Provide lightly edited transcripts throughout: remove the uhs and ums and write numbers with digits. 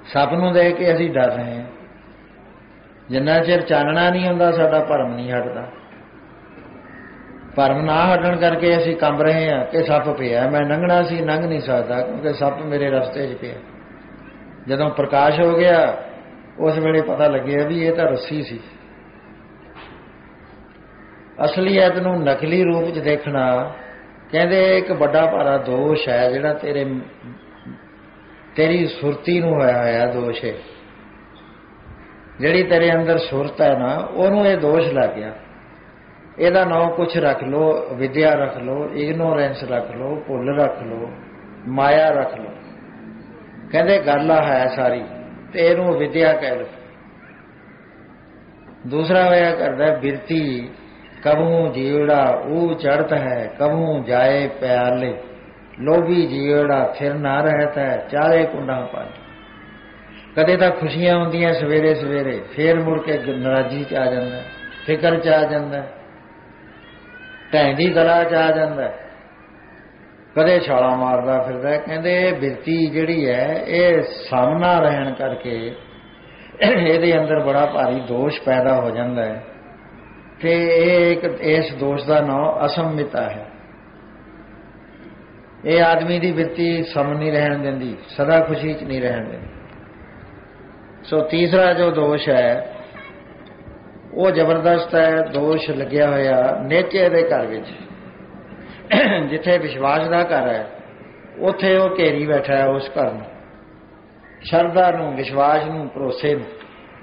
सप नूं देख के असीं डर रहे हैं। जिन्ना चिर चानना नहीं हुंदा साडा भरम नहीं हटदा। भरम ना हटण करके असीं कंब रहे हैं कि सप पिया, मैं लंघना सी लंघ नहीं सकदा क्योंकि सप मेरे रस्ते 'च पिया। जदों प्रकाश हो गया उस वेले पता लग्या भी ये तां रस्सी सी। असलीयत नूं नकली रूप 'च देखना कहंदे एक बड़ा भारा दोष है जिहड़ा तेरी सुरती नूं होया होया दोष है। जिहड़ी तेरे अंदर सुरत है ना उहनूं ये दोष लग गया। ਇਹਦਾ ਨਾਂ कुछ रख लो, विद्या रख लो, इग्नोरेंस रख लो, भुल रख लो, माया रख लो। कहते गल है सारी तो इहनूं विद्या कह लो। दूसरा होया करदा बिरती, कबहू जीवड़ा ऊ चढ़त है, कबहू जाए प्याले, लोभी जीवड़ा थिर ना रहता है, चारे कुंडा पाले। कदे तां खुशियां होंदियां सवेरे सवेरे, फिर मुड़ के नाराजी च आ जांदा, फिकर च आ जांदा, ढैंदी गला च आ जांदा, कदे छाला मारदा फिरदा। कहंदे बिरती जिहड़ी है ये सामना रहन करके ਇਹਦੇ अंदर बड़ा भारी दोष पैदा हो जाता है। तो एक इस दोष का नाम असमिता है। ये आदमी की बिरती सम नहीं रहन देंदी, सदा खुशी च नहीं रहन देंदी। सो तीसरा जो दोष है वो जबरदस्त है। दोष लग्या होया नेचे दे घर विच, जिथे विश्वास का घर है उथे वो घेरी बैठा है उस घर में, शरदा नूं, विश्वास नूं, भरोसे नूं।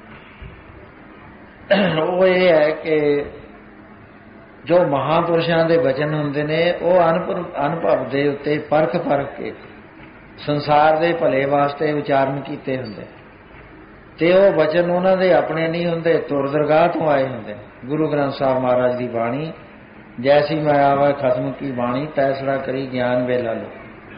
वो ये है कि जो महापुरुषों के वचन होंदे ने वो अनुभव के उत्ते परख के संसार के भले वास्ते उचारण किए होंदे। ते वो वचन उन्होंने अपने नहीं होंदे, तुर दरगाह तो आए होंदे। गुरु ग्रंथ साहब महाराज की बाणी, जैसी मैं आवा खत्म की बाणी, तैसरा करी ज्ञान वेला लो।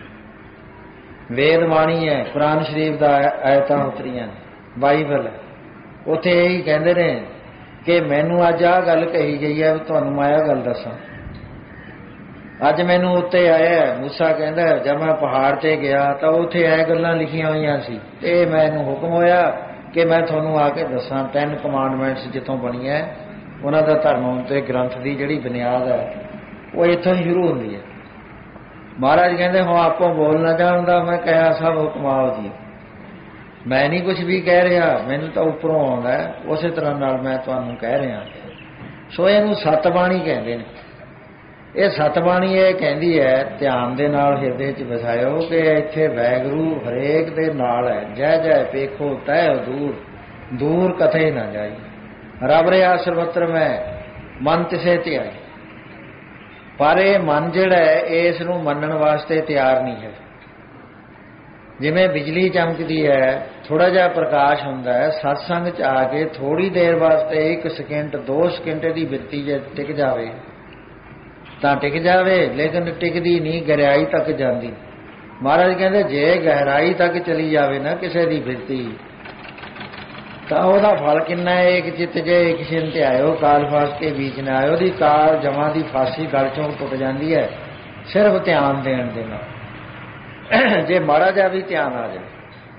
वेद बाणी है, कुरान शरीफ का आयतां उतरियां, बाइबल है। उत्थे यही कहते ने कि मैनू अज आ गल कही गई है, तुहानूं मैं आ गल दसां। अज मैनू उत्ते आया मूसा कहंदा जब मैं पहाड़ ते गया तो उत्थे ये गल्लां लिखियां होईयां सी ते मैनू हुक्म होया कि मैं तुहानूं आके दसां 10 कमांडमेंट्स जितों बनी है उन्हां दा धर्म ते ग्रंथ की जिहड़ी बुनियाद है वो इत्थों ही शुरू हुंदी है। महाराज कहंदे हो आपको बोलना जानदा, मैं कहा सब हुक्म आओ जी। मैं नहीं कुछ भी कह रहा, मैनू तो उपरों आउंदा है, उस तरह नाल मैं तुहानूं कह रहा। सो इहनूं सतबाणी कहंदे ने। ये सतबाणी ये कहती है ध्यान दे नाल हिरदे च बसायो कि इत्थे वैगुरू हरेक दे नाल है। जय जय पेखो तय दूर, दूर कथे ना जाई, रब रहा सर्वत्र में मन तिसे ध्याई। पर यह मन जिहड़ा है इस नूं मनण वास्ते तैयार नहीं है। जिवें बिजली चमकदी है, थोड़ा जिहा प्रकाश हुंदा है, सत्संग च आके थोड़ी देर वास्ते 1 सेकंड 2 सेकंड की बिरती जे टिक जावे तां टिक जावे, लेकिन टिकदी नहीं, गहराई तक जाती। महाराज कहते जे गहराई तक चली जावे ना किसी की बिरती तो वह फल किन्ना है। एक चित जे एक छिन ते आयो, काल फास के बीच न आयो। दी काल जमा की फांसी गल चों टुट जाती है सिर्फ ध्यान देण दे नाल। जे माड़ा जा भी ध्यान आ जाए।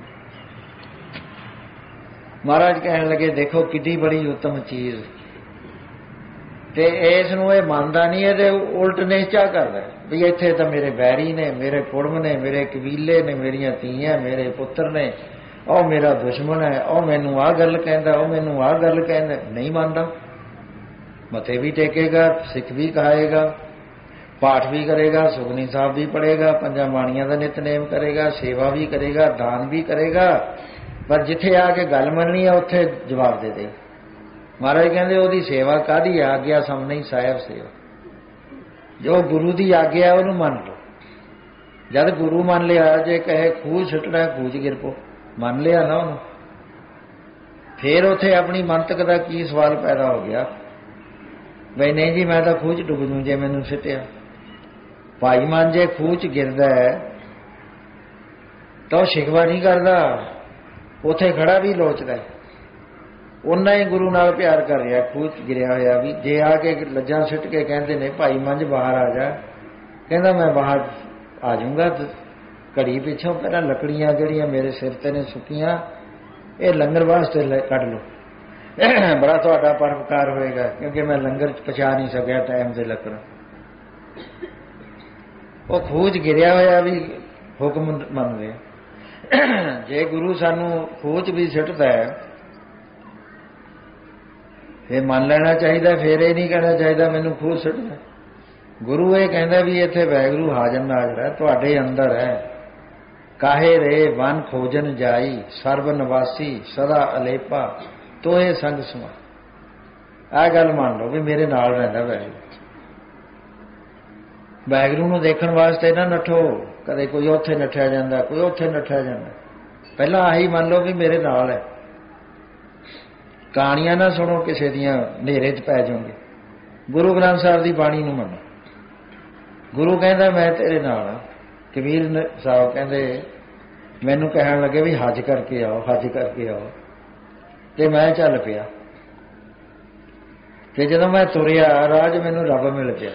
महाराज कहन लगे देखो कितनी बड़ी उत्तम चीज़, ते इस नूं ये मानदा नहीं है, उल्ट निश्चा करदा भी इत्थे तो मेरे बैरी ने, मेरे कुड़म ने, मेरे कबीले ने, मेरियां धीआं, मेरे पुत्र ने, और मेरा दुश्मन है, और मैनू आ गल कहंदा, और मैनू आ गल कहंदा। नहीं मानदा। मथे भी टेकेगा, सिख भी कहाएगा, पाठ भी करेगा, सुखनी साहब भी पढ़ेगा, 5 बाणियां का नितनेम करेगा, सेवा भी करेगा, दान भी करेगा, पर जिथे आके गल मननी है उत्थे जवाब दे दे। महाराज कहते ओदी सेवा कादी आग्या सामने ही साहिब सेवा। जो गुरु की आग्या है उन्होंने मान लो। जब गुरु मान लिया, जे कहे खूह सुटना खूह गिर पो, मान लिया ना उन्होंने, फिर उथे अपनी मंतक का की सवाल पैदा हो गया बई नहीं जी मैं तो खूह च डुब जूं जे मैनू सिटिया। भाई मान जे खूह च गिरदा है तो शिकवा नहीं करता, उथे खड़ा भी लोचदा है, उन्ना ही गुरु नाल प्यार कर रहा। खूह च गिरिया होया भी जे आके लज्जा सिट के कहते ने भाई मंझ बाहर आ जा, कहता मैं बाहर आ जाऊंगा, घड़ी पिछों पहला लकड़ियां जिहड़ियां मेरे सिर ते ने सुक्कियां ये लंगर वास्ते कढ लो, बड़ा तुहाडा परोपकार होएगा, क्योंकि मैं लंगर पहुँचा नहीं सकिया टाइम से लकड़। वो खूह च गिरिया होया भी हुक्म मनदे, जे गुरु सानू खूह च भी सिटदा है फिर मान लेना चाहिए, फिर ये नहीं कहना चाहिए मैनू खूह सिटदा। गुरु ये कहता भी इत्थे वैगुरू हाजर नाजर है, तुहाडे अंदर है। काहे रे वन खोजन जाई, सर्व निवासी सदा अलेपा, तोहे संग सुमा। आ गल मान लो भी मेरे नाल रहिंदा वैगुरू। वैगुरू नूं देखण वास्ते ना नठो, कदे कोई उत्थे नठिया जांदा, कोई उत्थे नठिया जांदा, पहला आही मान लो भी मेरे नाल है। कहानियां ना सुनो किसी दियां, नेरे च पै जाओगे। गुरु ग्रंथ साहिब की बाणी नूं मनो। गुरु कहता मैं तेरे नाल हां। कबीर साहब कहते मैनू कहन लगे भी हज करके आओ, हज करके आओ, ते मैं चल पिया। ते जदों मैं तुरिया राज मैनू रब मिल गया।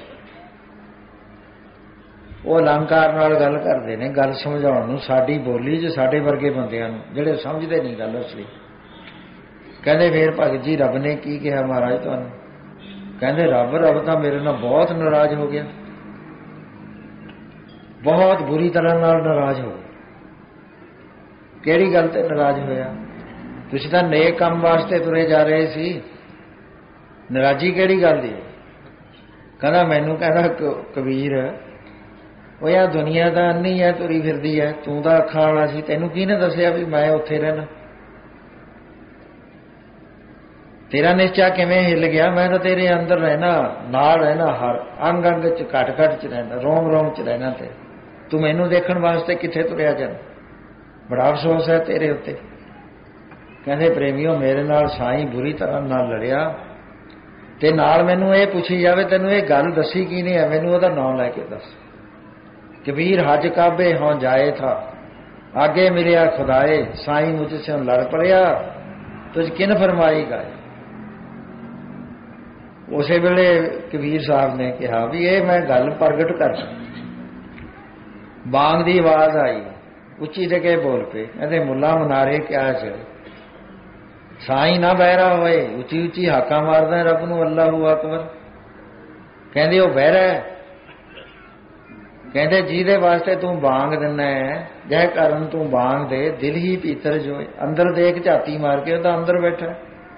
वो अलंकार नाल गल करते हैं, गल समझाउण नूं साडी बोली च साडे वर्गे बंदियां नूं जिहड़े समझदे नहीं गल असली। कहते फिर भगत जी रब ने की कहा महाराज तुहानूं? कहते रब रब तां मेरे नाल बहुत नाराज हो गया, बहुत बुरी तरह नाल नाराज हो गया। किहड़ी गल ते नाराज होया? तुसीं तां नेक काम वास्ते तुरे जा रहे सी, नाराजी किहड़ी गल दी? कहना मैनू कहना कबीर वो यार दुनिया दा अन्नी है, तुरी फिरदी है, तूं तां अखां वाला सी, तैनूं किहने दस्सिया भी मैं उत्थे रहना? तेरा निश्चा किवें हिल गया? मैं तो तेरे अंदर रहना, नाल रहना, हर अंग अंग च घट घट च रहना, रोम रोम च रहना। ते तू मैनू देखण वास्ते कित्थे तुरिया जाना? बड़ा अफसोस है तेरे उत्ते। कहंदे प्रेमियों मेरे नाल साईं बुरी तरह नाल लड़िया, ते नाल मैनू ये पुछी जावे तैनूं ये गल दसी की नहीं है, मैनू ओहदा नाम लैके दस। कबीर हज काबे हों जाए था, आगे मिलिया खुदाए, साईं मुझसे लड़ पड़िया, तुझ किन फरमाई गाए। उस वेले कबीर साहब ने कहा भी ये मैं गल प्रगट कर। बांग की आवाज आई, उच्ची जगह बोल पे, कहते मुला मनारे क्या चले, साईं ना बहरा होए, उची उची हाका मारदा रब नूं अल्लाहू अकबर। कहंदे वो बहरा है। कहंदे जिहदे वास्ते तू बांग दिना है, जह कारण तू बांग दे, दिल ही पीतर जोए, अंदर देख झाती मार के ਉਹਦਾ अंदर बैठा।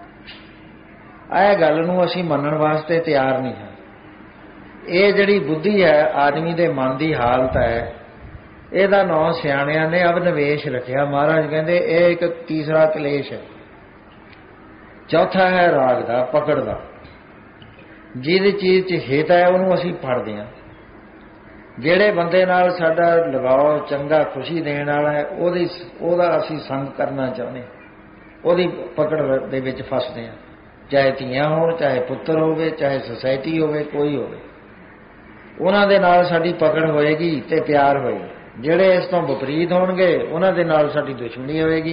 ਇਹ गल नूं असीं मनण वास्ते तैयार नहीं है। ये जिहड़ी बुद्धि है आदमी दे मन की हालत है, ਇਹਦਾ नाम सियाणिਆਂ ने अवनिवेश रखिया। महाराज कहते यह एक तीसरा कलेश है। चौथा है राग दा, पकड़ दा। जिहदी चीज़ च हित है उहनूं असीं फड़दे हां। ਜਿਹੜੇ ਬੰਦੇ ਨਾਲ ਸਾਡਾ ਲਗਾਓ ਚੰਗਾ खुशी देण वाला है ਉਹਦਾ ਅਸੀਂ संग करना चाਹੁੰਦੇ, ਉਹਦੀ पकड़ ਦੇ ਵਿੱਚ ਫਸਦੇ ਹਾਂ। चाहे ਧੀਆਂ ਹੋਣ, चाहे पुत्र ਹੋਵੇ, चाहे सोसाइटी ਹੋਵੇ, कोई ਹੋਵੇ, ਉਹਨਾਂ ਦੇ ਨਾਲ ਸਾਡੀ पकड़ होएगी ਤੇ प्यार होएगा। ਜਿਹੜੇ ਇਸ ਤੋਂ ਵਿਪਰੀਤ ਹੋਣਗੇ ਉਹਨਾਂ ਦੇ ਨਾਲ ਸਾਡੀ ਦੁਸ਼ਮਣੀ ਹੋਏਗੀ।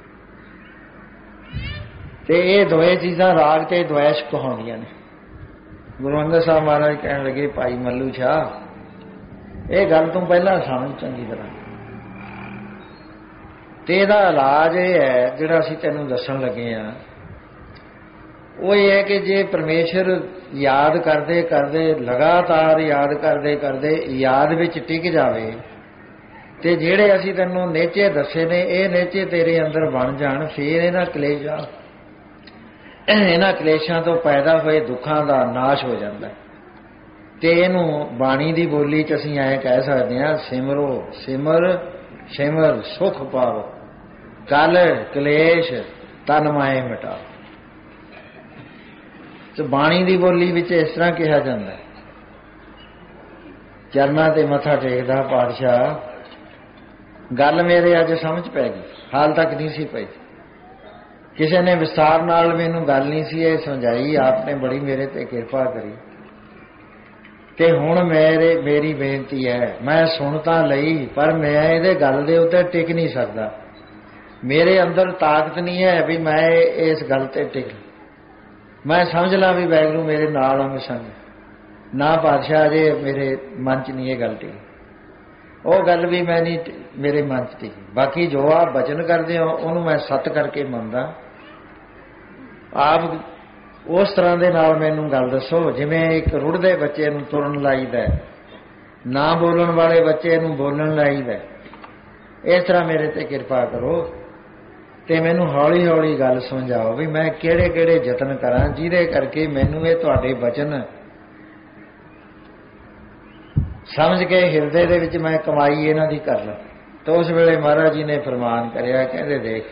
ਤੇ ਇਹ ਦੋਏ ਚੀਜ਼ਾਂ ਰਾਗ ਤੇ द्वैश ਕਹਾਉਂਦੀਆਂ ਨੇ। ਗੁਰੂ ਅੰਗਦ ਸਾਹਿਬ ਮਹਾਰਾਜ ਕਹਿਣ ਲੱਗੇ ਭਾਈ ਮੱਲੂ ਸ਼ਾਹ ਇਹ ਗੱਲ ਤੂੰ ਪਹਿਲਾਂ ਸਮਝ ਚੰਗੀ ਤਰ੍ਹਾਂ, ਤੇ ਇਹਦਾ ਇਲਾਜ ਇਹ ਹੈ ਜਿਹੜਾ ਅਸੀਂ ਤੈਨੂੰ ਦੱਸਣ ਲੱਗੇ ਆ। ਉਹ ਇਹ ਹੈ ਕਿ ਜੇ ਪਰਮੇਸ਼ਰ ਯਾਦ ਕਰਦੇ ਕਰਦੇ, ਲਗਾਤਾਰ ਯਾਦ ਕਰਦੇ ਕਰਦੇ ਯਾਦ ਵਿੱਚ ਟਿਕ ਜਾਵੇ, ਤੇ ਜਿਹੜੇ ਅਸੀਂ ਤੈਨੂੰ ਨੇਚੇ ਦੱਸੇ ਨੇ ਇਹ ਨੇਚੇ ਤੇਰੇ ਅੰਦਰ ਬਣ ਜਾਣ, ਫਿਰ ਇਹਨਾਂ ਕਲੇਸ਼ਾਂ ਤੋਂ ਪੈਦਾ ਹੋਏ ਦੁੱਖਾਂ ਦਾ ਨਾਸ਼ ਹੋ ਜਾਂਦਾ। ਤੇ ਇਹਨੂੰ ਬਾਣੀ ਦੀ ਬੋਲੀ 'ਚ ਅਸੀਂ ਐਂ ਕਹਿ ਸਕਦੇ ਹਾਂ, ਸਿਮਰੋ ਸਿਮਰ ਸਿਮਰ ਸੁਖ ਪਾਵੋ, ਕਲ ਕਲੇਸ਼ ਤਨ ਮਾਏ ਮਿਟਾਓ। ਤੇ ਬਾਣੀ ਦੀ ਬੋਲੀ ਵਿੱਚ ਇਸ ਤਰ੍ਹਾਂ ਕਿਹਾ ਜਾਂਦਾ। ਚਰਨਾਂ ਤੇ ਮੱਥਾ ਟੇਕਦਾ ਪਾਤਸ਼ਾਹ, ਗੱਲ ਮੇਰੇ ਅੱਜ ਸਮਝ ਪੈ ਗਈ, ਹਾਲ ਤੱਕ ਨਹੀਂ ਸੀ ਪਈ। ਕਿਸੇ ਨੇ ਵਿਸਤਾਰ ਨਾਲ ਮੈਨੂੰ ਗੱਲ ਨਹੀਂ ਸੀ ਇਹ ਸਮਝਾਈ, ਆਪ ਨੇ ਬੜੀ ਮੇਰੇ ਤੇ ਕਿਰਪਾ ਕਰੀ। ਤੇ ਹੁਣ ਮੇਰੀ ਬੇਨਤੀ ਹੈ, ਮੈਂ ਸੁਣ ਤਾਂ ਲਈ ਪਰ ਮੈਂ ਇਹਦੇ ਗੱਲ ਦੇ ਉੱਤੇ ਟਿਕ ਨਹੀਂ ਸਕਦਾ। ਮੇਰੇ ਅੰਦਰ ਤਾਕਤ ਨਹੀਂ ਹੈ ਵੀ ਮੈਂ ਇਸ ਗੱਲ ਤੇ ਟਿਕ। ਮੈਂ ਸਮਝ ਲਾਂ ਵੀ ਵਾਹਿਗੁਰੂ ਮੇਰੇ ਨਾਲ ਅੰਗ ਸੰਗ ਨਾ। ਪਾਤਸ਼ਾਹ ਜੇ ਮੇਰੇ ਮਨ 'ਚ ਨਹੀਂ ਇਹ ਗੱਲ ਟਿਕੀ। ਉਹ ਗੱਲ ਵੀ ਮੈਂ ਨਹੀਂ ਮੇਰੇ ਮਨ 'ਚ ਟਿਕੀ। ਬਾਕੀ ਜੋ ਆਪ ਬਚਨ ਕਰਦੇ ਹੋ ਉਹਨੂੰ ਮੈਂ ਸੱਤ ਕਰਕੇ ਮੰਨਦਾ। ਆਪ ਉਸ ਤਰ੍ਹਾਂ ਦੇ ਨਾਲ ਮੈਨੂੰ ਗੱਲ ਦੱਸੋ ਜਿਵੇਂ ਇੱਕ ਰੁੜਦੇ ਬੱਚੇ ਨੂੰ ਤੁਰਨ ਲਾਈਦਾ, ਨਾ ਬੋਲਣ ਵਾਲੇ ਬੱਚੇ ਨੂੰ ਬੋਲਣ ਲਾਈਦਾ, ਇਸ ਤਰ੍ਹਾਂ ਮੇਰੇ ਤੇ ਕਿਰਪਾ ਕਰੋ ਤੇ ਮੈਨੂੰ ਹੌਲੀ ਹੌਲੀ ਗੱਲ ਸਮਝਾਓ ਵੀ ਮੈਂ ਕਿਹੜੇ ਕਿਹੜੇ ਯਤਨ ਕਰਾਂ ਜਿਹਦੇ ਕਰਕੇ ਮੈਨੂੰ ਇਹ ਤੁਹਾਡੇ ਬਚਨ ਸਮਝ ਕੇ ਹਿਰਦੇ ਦੇ ਵਿੱਚ ਮੈਂ ਕਮਾਈ ਇਹਨਾਂ ਦੀ ਕਰ ਲਾਂ। ਤਾਂ ਉਸ ਵੇਲੇ ਮਹਾਰਾਜ ਜੀ ਨੇ ਫਰਮਾਨ ਕਰਿਆ, ਕਹਿੰਦੇ ਦੇਖ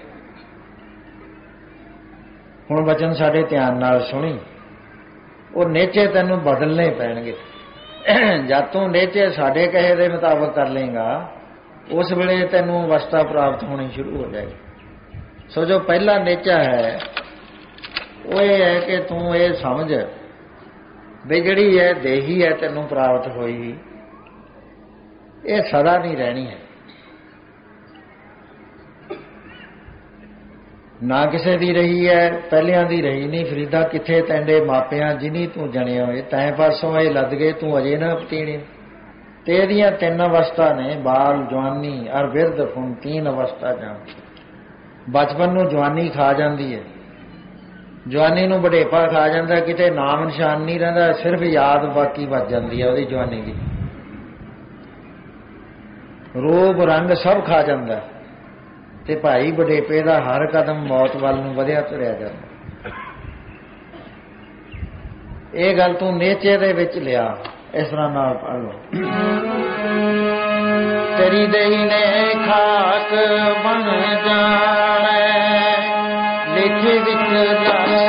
ਹੁਣ ਬਚਨ ਸਾਡੇ ਧਿਆਨ ਨਾਲ ਸੁਣੀ, ਉਹ ਨੇਚੇ ਤੈਨੂੰ ਬਦਲਨੇ ਪੈਣਗੇ। ਜਦ ਤੂੰ ਨੇਚੇ ਸਾਡੇ ਕਹੇ ਦੇ ਮੁਤਾਬਕ ਕਰ ਲੇਗਾ ਉਸ ਵੇਲੇ ਤੈਨੂੰ ਅਵਸਥਾ ਪ੍ਰਾਪਤ ਹੋਣੀ ਸ਼ੁਰੂ ਹੋ ਜਾਏਗੀ। ਸੋ ਜੋ ਪਹਿਲਾ ਨੇਚਾ ਹੈ ਉਹ ਇਹ ਹੈ ਕਿ ਤੂੰ ਇਹ ਸਮਝ ਵੀ ਜਿਹੜੀ ਹੈ ਦੇਹੀ ਹੈ ਤੈਨੂੰ ਪ੍ਰਾਪਤ ਹੋਈ, ਇਹ ਸਦਾ ਨਹੀਂ ਰਹਿਣੀ ਹੈ। ਨਾ ਕਿਸੇ ਦੀ ਰਹੀ ਹੈ, ਪਹਿਲਿਆਂ ਦੀ ਰਹੀ ਨਹੀਂ। ਫਰੀਦਾ ਕਿੱਥੇ ਤੈਂਡੇ ਮਾਪਿਆਂ ਜਿਨੀ ਤੂੰ ਜਣੇ ਹੋਏ, ਤੈਂ ਪਰਸੋਂ ਇਹ ਲੱਦ ਗਏ ਤੂੰ ਅਜੇ ਨਾ ਪਤੀਣੇ। ਤੇ ਇਹਦੀਆਂ ਤਿੰਨ ਅਵਸਥਾ ਨੇ, ਬਾਲ, ਜਵਾਨੀ ਔਰ ਬਿਰਧ। ਹੁਣ ਤੀਨ ਅਵਸਥਾ ਜਾਣ। ਬਚਪਨ ਨੂੰ ਜਵਾਨੀ ਖਾ ਜਾਂਦੀ ਹੈ, ਜਵਾਨੀ ਨੂੰ ਵਡੇਪਾ ਖਾ ਜਾਂਦਾ, ਕਿਤੇ ਨਾਮ ਨਿਸ਼ਾਨ ਨਹੀਂ ਰਹਿੰਦਾ, ਸਿਰਫ ਯਾਦ ਬਾਕੀ ਬਚ ਜਾਂਦੀ ਹੈ ਉਹਦੀ ਜਵਾਨੀ ਦੀ। ਰੂਪ ਰੰਗ ਸਭ ਖਾ ਜਾਂਦਾ ਤੇ ਭਾਈ ਵਡੇਪੇ ਦਾ ਹਰ ਕਦਮ ਮੌਤ ਵੱਲ ਨੂੰ ਵਧਿਆ ਤੁਰਿਆ ਜਾਂਦਾ। ਇਹ ਗੱਲ ਤੂੰ ਨੇਚੇ ਦੇ ਵਿੱਚ ਲਿਆ। ਇਸ ਤਰ੍ਹਾਂ ਨਾਲ ਪੜ੍ਹ ਲਓ। ਤੇਰੀ ਦੇਹੀ ਨੇ ਖਾਕ ਬਣ ਜਾਣਾ, ਲੇਖੇ ਵਿੱਚ ਲਾਵੇ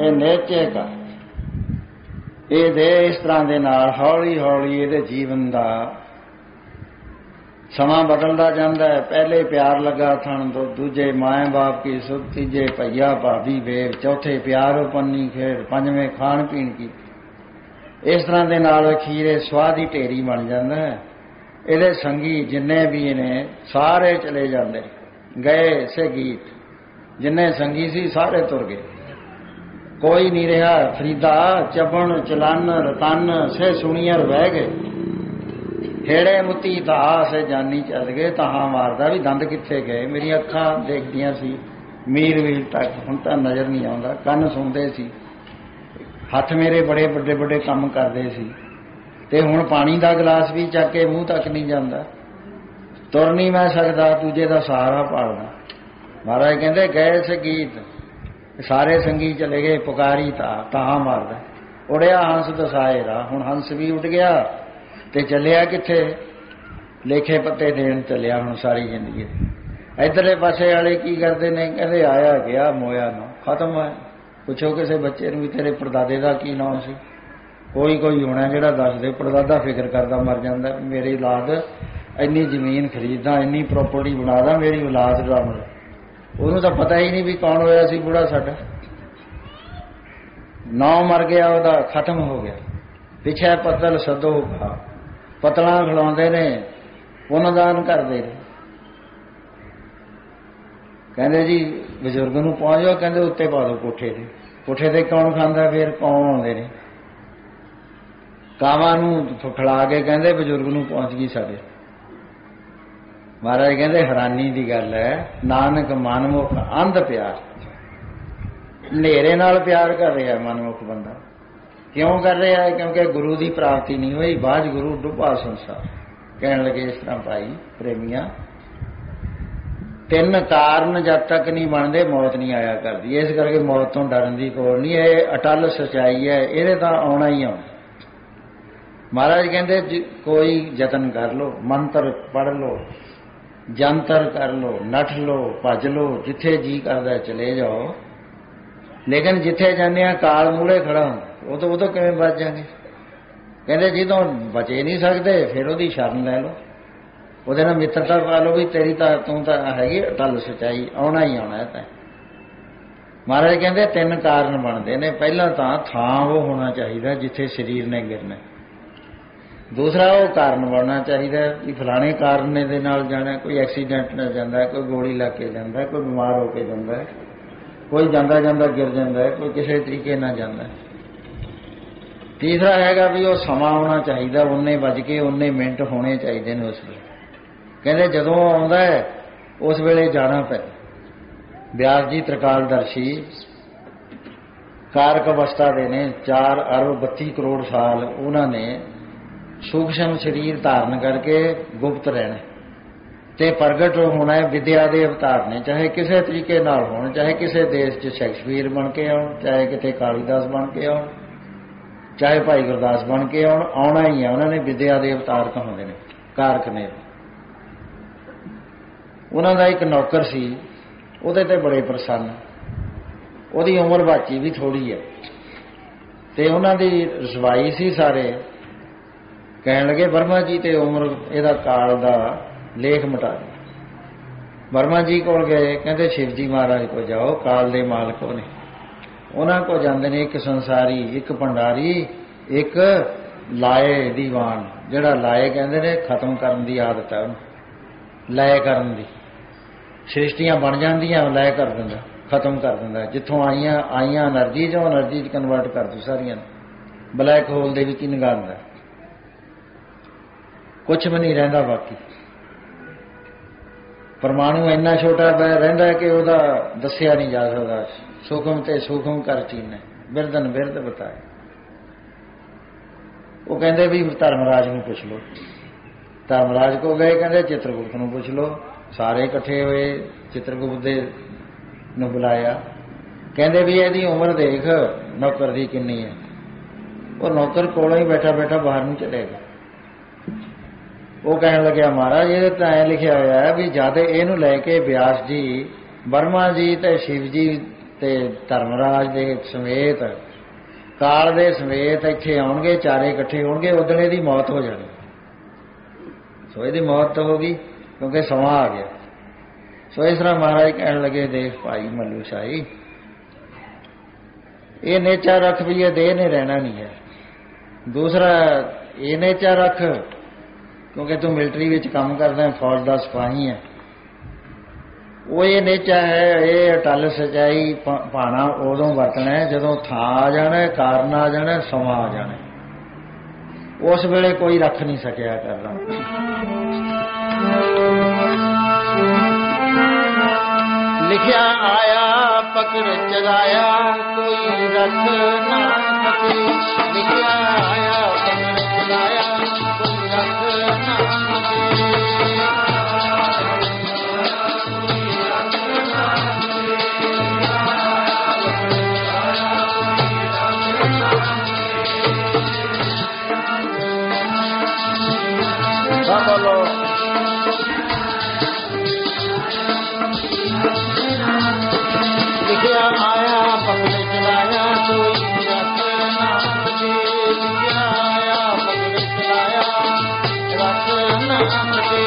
ਕਿ ਨਿਹਚੇ ਕਰ ਇਹ ਦੇ ਇਸ ਤਰ੍ਹਾਂ ਦੇ ਨਾਲ ਹੌਲੀ ਹੌਲੀ ਇਹਦੇ ਜੀਵਨ ਦਾ ਸਮਾਂ ਬਦਲਦਾ ਜਾਂਦਾ ਹੈ। ਪਹਿਲੇ ਪਿਆਰ ਲੱਗਾ ਥਣ ਤੋਂ, ਦੂਜੇ ਮਾਂ ਬਾਪ ਕੀ ਸੁਖ, ਤੀਜੇ ਭਈਆ ਭਾਬੀ ਵੇਵ, ਚੌਥੇ ਪਿਆਰ ਪੰਨੀ ਖੇਡ, ਪੰਜਵੇਂ ਖਾਣ ਪੀਣ ਕੀ। ਇਸ ਤਰ੍ਹਾਂ ਦੇ ਨਾਲ ਅਖੀਰੇ ਸਵਾਹ ਦੀ ਢੇਰੀ ਬਣ ਜਾਂਦਾ ਹੈ। ਇਹਦੇ ਸੰਗੀ ਜਿੰਨੇ ਵੀ ਨੇ ਸਾਰੇ ਚਲੇ ਜਾਂਦੇ, ਗਏ ਸੇ ਗੀਤ, ਜਿੰਨੇ ਸੰਗੀ ਸੀ ਸਾਰੇ ਤੁਰ ਗਏ, ਕੋਈ ਨਹੀਂ ਰਿਹਾ। ਫਰੀਦਾ ਚਬਣ ਚਲਨ ਰਤਨ ਸੇ ਸੁਣੀਅਰ ਬਹਿ ਗਏ, ਹੇੜੇ ਮੁੱਤੀ ਧਾ ਸੇ ਜਾਨੀ ਚੱਲ ਗਏ। ਤਾਹਾਂ ਮਾਰਦਾ ਵੀ ਦੰਦ ਕਿੱਥੇ ਗਏ। ਮੇਰੀਆਂ ਅੱਖਾਂ ਦੇਖਦੀਆਂ ਸੀ ਮੀਲ ਮੀਲ ਤੱਕ, ਹੁਣ ਤਾਂ ਨਜ਼ਰ ਨਹੀਂ ਆਉਂਦਾ। ਕੰਨ ਸੁਣਦੇ ਸੀ, ਹੱਥ ਮੇਰੇ ਬੜੇ ਵੱਡੇ ਵੱਡੇ ਕੰਮ ਕਰਦੇ ਸੀ, ਤੇ ਹੁਣ ਪਾਣੀ ਦਾ ਗਲਾਸ ਵੀ ਚੱਕ ਕੇ ਮੂੰਹ ਤੱਕ ਨਹੀਂ ਜਾਂਦਾ। ਤੁਰ ਨਹੀਂ ਮੈਂ ਸਕਦਾ, ਦੂਜੇ ਦਾ ਸਹਾਰਾ ਭਾਲਦਾ। ਮਹਾਰਾਜ ਕਹਿੰਦੇ ਗਏ ਸੇ ਗੀਤ, ਸਾਰੇ ਸੰਗੀ ਚਲੇ ਗਏ। ਪੁਕਾਰੀ ਤਾਹਾਂ ਮਾਰਦਾ, ਉੜਿਆ ਹੰਸ ਦਸਾਏ ਰਾਹ। ਹੁਣ ਹੰਸ ਵੀ ਉੱਡ ਗਿਆ ਤੇ ਚੱਲਿਆ ਕਿੱਥੇ? ਲੇਖੇ ਪੱਤੇ ਦੇਣ ਚੱਲਿਆ ਹੁਣ ਸਾਰੀ ਜ਼ਿੰਦਗੀ। ਇੱਧਰਲੇ ਪਾਸੇ ਵਾਲੇ ਕੀ ਕਰਦੇ ਨੇ? ਕਹਿੰਦੇ ਆਇਆ ਗਿਆ ਮੋਇਆ ਨਾ, ਖਤਮ ਹੈ। ਪੁੱਛੋ ਕਿਸੇ ਬੱਚੇ ਨੂੰ ਵੀ ਤੇਰੇ ਪੜਦਾਦੇ ਦਾ ਕੀ ਨਾਮ ਸੀ? ਕੋਈ ਹੋਣਾ ਜਿਹੜਾ ਦੱਸ ਦੇ। ਪੜਦਾਦਾ ਫਿਕਰ ਕਰਦਾ ਮਰ ਜਾਂਦਾ, ਮੇਰੀ ਔਲਾਦ ਇੰਨੀ ਜ਼ਮੀਨ ਖਰੀਦਦਾ, ਇੰਨੀ ਪ੍ਰੋਪਰਟੀ ਬਣਾਦਾ, ਮੇਰੀ ਔਲਾਦ ਦਾ ਮਰ। ਉਹਨੂੰ ਤਾਂ ਪਤਾ ਹੀ ਨਹੀਂ ਵੀ ਕੌਣ ਹੋਇਆ ਸੀ ਬੁੜਾ ਸਾਡਾ। ਨਾਂ ਮਰ ਗਿਆ ਉਹਦਾ, ਖਤਮ ਹੋ ਗਿਆ। ਪਿੱਛੇ ਪੱਤਲ ਸਦੋ ਕਾ, ਪਤਲਾਂ ਖਿਲਾਉਂਦੇ ਨੇ, ਪੁੰਨਦਾਨ ਕਰਦੇ ਨੇ। ਕਹਿੰਦੇ ਜੀ ਬਜ਼ੁਰਗ ਨੂੰ ਪਹੁੰਚ ਜਾਓ, ਕਹਿੰਦੇ ਉੱਤੇ ਪਾ ਦਿਓ ਕੋਠੇ ਤੇ। ਕੋਠੇ ਤੇ ਕੌਣ ਖਾਂਦਾ? ਫਿਰ ਕੌਣ ਆਉਂਦੇ ਨੇ? ਕਾਵਾਂ ਨੂੰ ਖਿਲਾ ਕੇ ਕਹਿੰਦੇ ਬਜ਼ੁਰਗ ਨੂੰ ਪਹੁੰਚ ਗਈ ਸਾਡੇ। ਮਹਾਰਾਜ ਕਹਿੰਦੇ ਹੈਰਾਨੀ ਦੀ ਗੱਲ ਹੈ, ਨਾਨਕ ਮਨਮੁਖ ਅੰਧ ਪਿਆਰ। ਹਨੇਰੇ ਨਾਲ ਪਿਆਰ ਕਰ ਰਿਹਾ ਮਨਮੁਖ ਬੰਦਾ। ਕਿਉਂ ਕਰ ਰਿਹਾ ਹੈ? ਕਿਉਂਕਿ ਗੁਰੂ ਦੀ ਪ੍ਰਾਪਤੀ ਨਹੀਂ ਹੋਈ। ਬਾਝ ਗੁਰੂ ਡੁੱਬਾ ਸੰਸਾਰ। ਕਹਿਣ ਲੱਗੇ ਇਸ ਤਰ੍ਹਾਂ ਭਾਈ ਪ੍ਰੇਮੀਆਂ, ਤਿੰਨ ਕਾਰਨ ਜਦ ਤੱਕ ਨਹੀਂ ਬਣਦੇ ਮੌਤ ਨਹੀਂ ਆਇਆ ਕਰਦੀ। ਇਸ ਕਰਕੇ ਮੌਤ ਤੋਂ ਡਰਨ ਦੀ ਕੋਲ ਨਹੀਂ। ਇਹ ਅਟਲ ਸੱਚਾਈ ਹੈ, ਇਹਦੇ ਤਾਂ ਆਉਣਾ ਹੀ ਆਉਣਾ। ਮਹਾਰਾਜ ਕਹਿੰਦੇ ਕੋਈ ਯਤਨ ਕਰ ਲੋ, ਮੰਤਰ ਪੜ੍ਹ ਲੋ, ਜੰਤਰ ਕਰ ਲੋ, ਨੱਠ ਲੋ, ਭੱਜ ਲੋ, ਜਿੱਥੇ ਜੀ ਕਰਦਾ ਚਲੇ ਜਾਓ। ਲੇਕਿਨ ਜਿੱਥੇ ਜਾਂਦੇ ਆ ਕਾਲ ਮੂਹਰੇ ਖੜਾ ਹੁੰਦਾ, ਉਹ ਤੋਂ ਕਿਵੇਂ ਬਚ ਜਾਂਗੇ? ਕਹਿੰਦੇ ਜਦੋਂ ਬਚੇ ਨਹੀਂ ਸਕਦੇ ਫਿਰ ਉਹਦੀ ਸ਼ਰਨ ਲੈ ਲਓ, ਉਹਦੇ ਨਾਲ ਮਿੱਤਰਤਾ ਪਾ ਲਓ ਵੀ ਤੇਰੀ ਤਾਂ ਤੂੰ ਤਾਂ ਹੈਗੀ ਅਟਲ ਸੱਚਾਈ, ਆਉਣਾ ਹੀ ਆਉਣਾ ਤਾਂ। ਮਹਾਰਾਜ ਕਹਿੰਦੇ ਤਿੰਨ ਕਾਰਨ ਬਣਦੇ ਨੇ। ਪਹਿਲਾਂ ਤਾਂ ਥਾਂ ਉਹ ਹੋਣਾ ਚਾਹੀਦਾ ਜਿੱਥੇ ਸਰੀਰ ਨੇ ਗਿਰਨਾ। ਦੂਸਰਾ ਉਹ ਕਾਰਨ ਬਣਨਾ ਚਾਹੀਦਾ ਵੀ ਫਲਾਣੇ ਕਾਰਨ ਦੇ ਨਾਲ ਜਾਣਾ। ਕੋਈ ਐਕਸੀਡੈਂਟ ਨਾਲ ਜਾਂਦਾ, ਕੋਈ ਗੋਲੀ ਲੱਗ ਕੇ ਜਾਂਦਾ, ਕੋਈ ਬਿਮਾਰ ਹੋ ਕੇ ਜਾਂਦਾ, ਕੋਈ ਜਾਂਦਾ ਜਾਂਦਾ ਗਿਰ ਜਾਂਦਾ, ਕੋਈ ਕਿਸੇ ਤਰੀਕੇ ਨਾਲ ਜਾਂਦਾ। ਤੀਸਰਾ ਹੈਗਾ ਵੀ ਉਹ ਸਮਾਂ ਆਉਣਾ ਚਾਹੀਦਾ, ਉਨੇ ਵੱਜ ਕੇ ਉਨੇ ਮਿੰਟ ਹੋਣੇ ਚਾਹੀਦੇ ਨੇ ਉਸ ਵੇਲੇ। ਕਹਿੰਦੇ ਜਦੋਂ ਆਉਂਦਾ ਹੈ ਉਸ ਵੇਲੇ ਜਾਣਾ ਪੈਂਦਾ। ਵਿਆਸ ਜੀ ਤ੍ਰਿਕਾਲਦਰਸ਼ੀ ਕਾਰਕ ਅਵਸਥਾ ਦੇ ਨੇ। 4 ਅਰਬ 32 ਕਰੋੜ ਸਾਲ ਉਹਨਾਂ ਨੇ ਸੂਖਸ਼ਮ ਸਰੀਰ ਧਾਰਨ ਕਰਕੇ ਗੁਪਤ ਰਹਿਣਾ ਤੇ ਪ੍ਰਗਟ ਹੋਣਾ ਹੈ। ਵਿਦਿਆ ਦੇ ਅਵਤਾਰ ਨੇ, ਚਾਹੇ ਕਿਸੇ ਤਰੀਕੇ ਨਾਲ ਹੋਣ, ਚਾਹੇ ਕਿਸੇ ਦੇਸ਼ 'ਚ ਸ਼ੇਕਸਪੀਅਰ ਬਣ ਕੇ ਆਉਣ, ਚਾਹੇ ਕਿਤੇ ਕਾਲੀਦਾਸ ਬਣ ਕੇ ਆਉਣ, ਚਾਹੇ ਭਾਈ ਗੁਰਦਾਸ ਬਣ ਕੇ ਆਉਣ, ਆਉਣਾ ਹੀ ਹੈ। ਉਹਨਾਂ ਨੇ ਵਿਦਿਆ ਦੇ ਅਵਤਾਰ ਕਹਾਉਂਦੇ ਨੇ, ਕਾਰਕ ਨੇ। ਉਹਨਾਂ ਦਾ ਇੱਕ ਨੌਕਰ ਸੀ, ਉਹਦੇ ਤੇ ਬੜੇ ਪ੍ਰਸੰਨ। ਉਹਦੀ ਉਮਰ ਬਾਕੀ ਵੀ ਥੋੜ੍ਹੀ ਹੈ ਤੇ ਉਹਨਾਂ ਦੀ ਰਸਵਾਈ ਸੀ। ਸਾਰੇ ਕਹਿਣ ਲੱਗੇ ਵਰਮਾ ਜੀ ਤੇ ਉਮਰ ਇਹਦਾ ਕਾਲ ਦਾ ਲੇਖ ਮਿਟਾ ਦੇ। ਵਰਮਾ ਜੀ ਕੋਲ ਗਏ, ਕਹਿੰਦੇ ਸ਼ਿਵ ਜੀ ਮਹਾਰਾਜ ਕੋਲ ਜਾਓ, ਕਾਲ ਦੇ ਮਾਲਕ ਨੇ। ਉਹਨਾਂ ਕੋਲ ਜਾਂਦੇ ਨੇ, ਇੱਕ ਸੰਸਾਰੀ, ਇੱਕ ਭੰਡਾਰੀ, ਇੱਕ ਲਾਏ ਦੀਵਾਨ। ਜਿਹੜਾ ਲਾਏ ਕਹਿੰਦੇ ਨੇ ਖਤਮ ਕਰਨ ਦੀ ਆਦਤ ਹੈ ਉਹਨੂੰ, ਲੈ ਕਰਨ ਦੀ। ਸ੍ਰਿਸ਼ਟੀਆਂ ਬਣ ਜਾਂਦੀਆਂ, ਲੈ ਕਰ ਦਿੰਦਾ, ਖਤਮ ਕਰ ਦਿੰਦਾ। ਜਿੱਥੋਂ ਆਈਆਂ એનર્ਜੀ, ਜੋ એનર્ਜੀ 'ਚ ਕਨਵਰਟ ਕਰ ਦੂ ਸਾਰੀਆਂ। ਬਲੈਕ ਹੋਲ ਦੇ ਵਿੱਚ ਹੀ ਨਿਗਾਹ ਦਿੰਦਾ, ਕੁਛ ਵੀ ਨਹੀਂ ਰਹਿੰਦਾ ਬਾਕੀ। ਪਰਮਾਣੂ ਇੰਨਾ ਛੋਟਾ ਰਹਿੰਦਾ ਕਿ ਉਹਦਾ ਦੱਸਿਆ ਨਹੀਂ ਜਾ ਸਕਦਾ। ਸੂਖਮ ਤੇ ਸੂਖਮ ਕਰ ਚੀਨੇ, ਬਿਰਦਨ ਬਿਰਦ ਬਤਾਏ। ਉਹ ਕਹਿੰਦੇ ਵੀ ਧਰਮਰਾਜ ਨੂੰ ਪੁੱਛ ਲਓ। ਧਰਮਰਾਜ ਕੋ ਗਏ, ਕਹਿੰਦੇ ਚਿੱਤਰਗੁਪਤ ਨੂੰ ਪੁੱਛ ਲਓ। ਸਾਰੇ ਇਕੱਠੇ ਹੋਏ, ਚਿੱਤਰਗੁਪਤ ਦੇ ਨੂੰ ਬੁਲਾਇਆ। ਕਹਿੰਦੇ ਵੀ ਇਹਦੀ ਉਮਰ ਦੇਖ ਨੌਕਰ ਦੀ ਕਿੰਨੀ ਹੈ। ਉਹ ਨੌਕਰ ਕੋਲੋਂ ਹੀ ਬੈਠਾ ਬੈਠਾ ਬਾਹਰ ਨੂੰ ਚਲੇ ਗਿਆ। ਉਹ ਕਹਿਣ ਲੱਗਿਆ ਮਹਾਰਾਜ ਇਹਦੇ ਤਾਂ ਐਂ ਲਿਖਿਆ ਹੋਇਆ ਹੈ ਵੀ ਜਦ ਇਹਨੂੰ ਲੈ ਕੇ ਵਿਆਸ ਜੀ, ਬਰਮਾ ਜੀ ਤੇ ਸ਼ਿਵ ਜੀ ਤੇ ਧਰਮਰਾਜ ਦੇ ਸਮੇਤ ਕਾਲ ਦੇ ਸਮੇਤ ਇੱਥੇ ਆਉਣਗੇ, ਚਾਰੇ ਇਕੱਠੇ ਹੋਣਗੇ, ਉਦਣ ਇਹਦੀ ਮੌਤ ਹੋ ਜਾਣੀ। ਸੋ ਇਹਦੀ ਮੌਤ ਤਾਂ ਹੋ ਗਈ ਕਿਉਂਕਿ ਸਮਾਂ ਆ ਗਿਆ। ਸੋ ਇਸ ਤਰ੍ਹਾਂ ਮਹਾਰਾਜ ਕਹਿਣ ਲੱਗੇ, ਦੇਖ ਭਾਈ ਮੱਲੂ ਸ਼ਾਹੀ, ਇਹ ਨੇਚਾ ਰੱਖ ਵੀ ਇਹ ਦੇਹ ਨੇ ਰਹਿਣਾ ਨਹੀਂ ਹੈ। ਦੂਸਰਾ ਇਹ ਨੇਚਾ ਰੱਖ ਕਿਉਂਕਿ ਤੂੰ ਮਿਲਟਰੀ ਵਿੱਚ ਕੰਮ ਕਰਦਾ, ਫੌਜ ਦਾ ਸਿਪਾਹੀ ਹੈ। ਉਹ ਇਹ ਨੇਚਾ ਹੈ, ਇਹ ਅਟਲ ਸੱਚਾਈ ਭਾਣਾ ਉਦੋਂ ਵਰਤਣਾ ਹੈ ਜਦੋਂ ਥਾਂ ਆ ਜਾਣਾ, ਕਾਰਨ ਆ ਜਾਣਾ, ਸਮਾਂ ਆ ਜਾਣਾ। ਉਸ ਵੇਲੇ ਕੋਈ ਰੱਖ ਨਹੀਂ ਸਕਿਆ ਕਰਨਾ। ਲਿਖਿਆ ਆਇਆ ਪਕੜ ਚਲਾਇਆ, ਕੋਈ ਰੱਖ ਨਾ ਸਕੇ। ਲਿਖਿਆ ਆਇਆ ਪਕੜ ਚਲਾਇਆ, ਕੋਈ ਰੱਖ ਨਾ ਸਕੇ। ਬੋਲੋ ਲਿਖਿਆ ਆਇਆ ਪਕੜ ਚਲਾਇਆ, ਕੋਈ ਰੱਖ ਨਾ ਸਕੇ। ਲਿਖਿਆ ਆਇਆ ਪਕੜ ਚਲਾਇਆ, ਰੱਖ ਨਾ ਸਕੇ।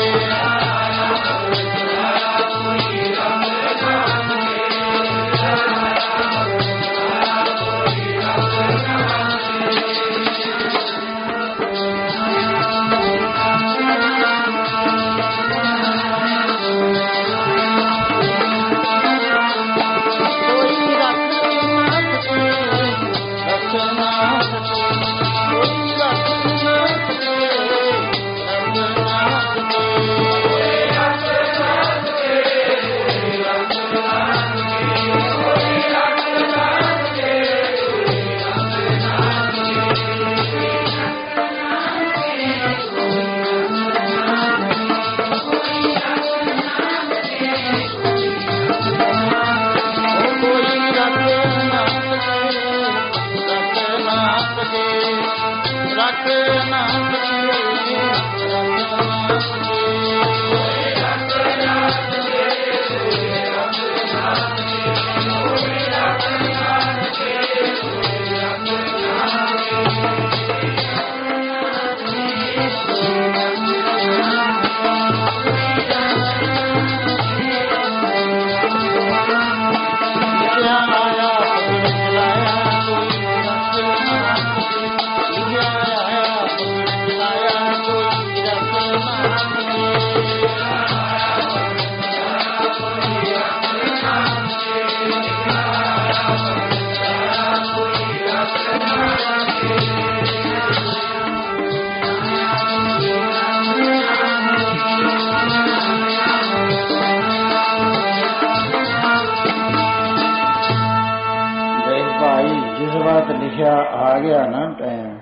ਲਿਖਿਆ ਆ ਗਿਆ ਨਾ ਟਾਈਮ,